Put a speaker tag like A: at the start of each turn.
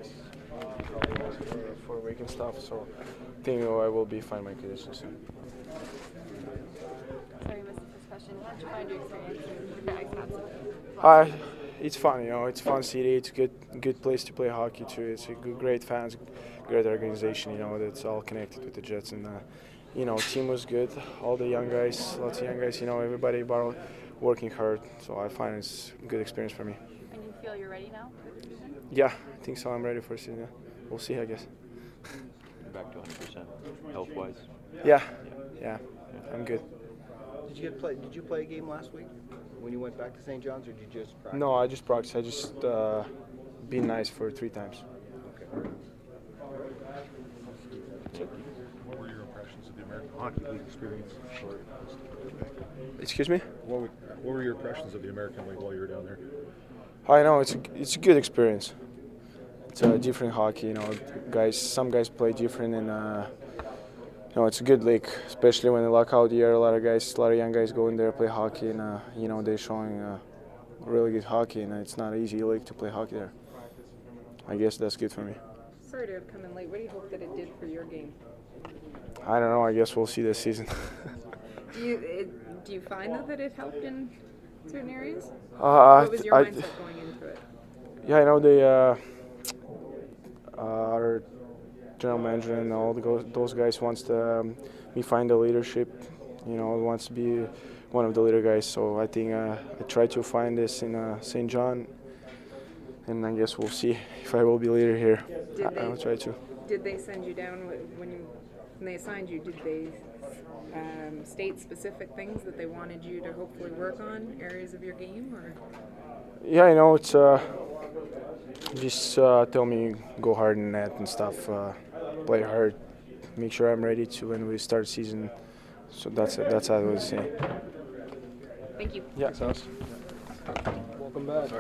A: for week and stuff. So I think I will be fine my condition soon.
B: Sorry, I missed the first question. How did you find your experience with the Ice Caps?
A: It's fun, it's a fun city. It's a good place to play hockey too. It's a great fans, great organization. That's all connected with the Jets, and team was good. All the young guys, lots of young guys. Everybody working hard. So I find it's a good experience for me.
B: And you feel you're ready now for the season?
A: Yeah, I think so. I'm ready for the season. Yeah. We'll see, I guess.
C: Back to 100% health-wise.
A: Yeah, I'm good.
D: Did you play a game last week when you went back to St. John's, or did you just practice?
A: No, I just practiced. I just been nice for 3 times.
D: Okay.
E: What were your impressions of the American Hockey League experience?
A: Excuse me?
E: What were your impressions of the American League while you were down there?
A: I know it's a good experience. It's a different hockey. Some guys play different, and it's a good league, especially when the lockout year. A lot of young guys go in there play hockey, and they're showing really good hockey, and it's not an easy league to play hockey there. I guess that's good for me.
F: Sorry to have come in late. What do you hope that it did for your game?
A: I don't know. I guess we'll see this season.
F: Do you find that it helped in certain areas?
A: What
F: was your mindset going into it?
A: Yeah, I know our general manager and all those guys wants me find the leadership. Wants to be one of the leader guys. So I think I try to find this in St. John, and I guess we'll see if I will be leader here. I'll try to.
F: Did they send you down when they assigned you? Did they state specific things that they wanted you to hopefully work on, areas of your game, or?
A: Yeah, it's just tell me go hard in net and stuff, play hard, make sure I'm ready to when we start season. So that's how I would say.
F: Thank you.
A: Yeah.
E: Thanks, House.
A: Welcome back.